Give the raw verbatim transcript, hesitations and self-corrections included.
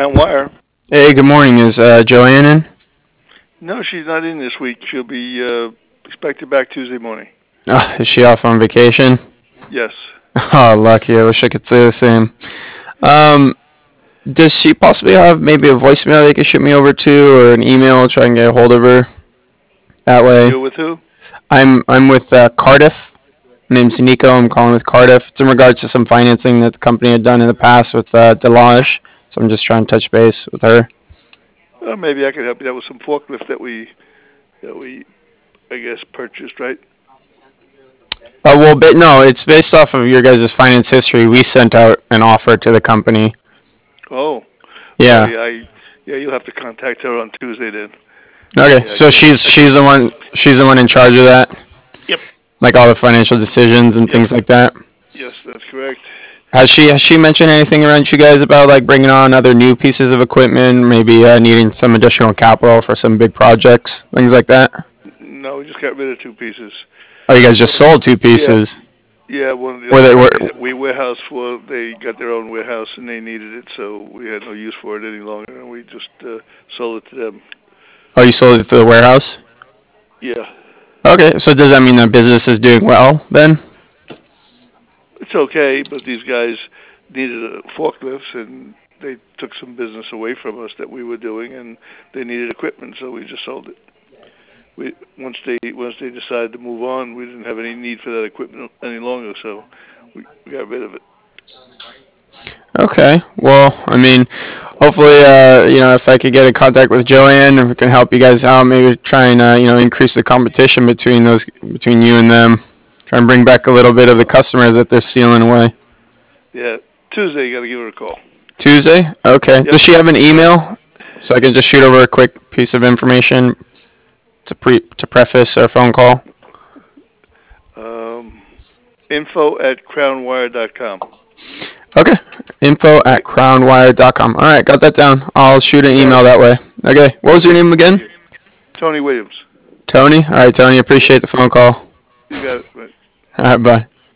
Crown Wire. Hey, good morning. Is uh, Joanne in? No, she's not in this week. She'll be uh, expected back Tuesday morning. Oh, is she off on vacation? Yes. Oh, lucky. I wish I could say the same. Um, does she possibly have maybe a voicemail they could shoot me over to, or an email, try and get a hold of her? That way. You're with who? I'm I'm with uh, Cardiff. My name's Nico. I'm calling with Cardiff. It's in regards to some financing that the company had done in the past with uh, Delage. So I'm just trying to touch base with her. Well, maybe I could help you out with some forklift that we that we I guess purchased, right? Uh, well, but no, it's based off of your guys' finance history. We sent out an offer to the company. Oh. Yeah. Oh, yeah, I, yeah, you'll have to contact her on Tuesday then. Okay, Yeah, so she's she's the one she's the one in charge of that, Yep. like all the financial decisions and Yep. things like that. Yes, that's correct. Has she has she mentioned anything around you guys about like bringing on other new pieces of equipment, maybe uh, needing some additional capital for some big projects, things like that? No, we just got rid of two pieces. Oh, you guys just sold two pieces. Yeah, one of the Were other they were? companies that we warehouse for, they got their own warehouse and they needed it, so we had no use for it any longer, and we just uh, sold it to them. Oh, you sold it to the warehouse. Yeah, Okay, so does that mean that business is doing well then? it's okay, but these guys needed a forklifts, and they took some business away from us that we were doing, and they needed equipment, so we just sold it. We once they once they decided to move on, we didn't have any need for that equipment any longer, so we, we got rid of it. Okay. Well, I mean, hopefully, uh, you know, if I could get in contact with Joanne, if we can help you guys out, maybe try and uh, you know increase the competition between those between you and them. Try and bring back a little bit of the customers that they're stealing away. Yeah, Tuesday you got to give her a call. Tuesday. Okay. Yep. Does she have an email so I can just shoot over a quick piece of information to pre to preface our phone call? Um, info at crownwire dot com. Okay. Info at crownwire dot com. All right, got that down. I'll shoot an email that way. Okay. What was your name again? Tony Williams. Tony. All right, Tony. Appreciate the phone call. You got it. All right, bye.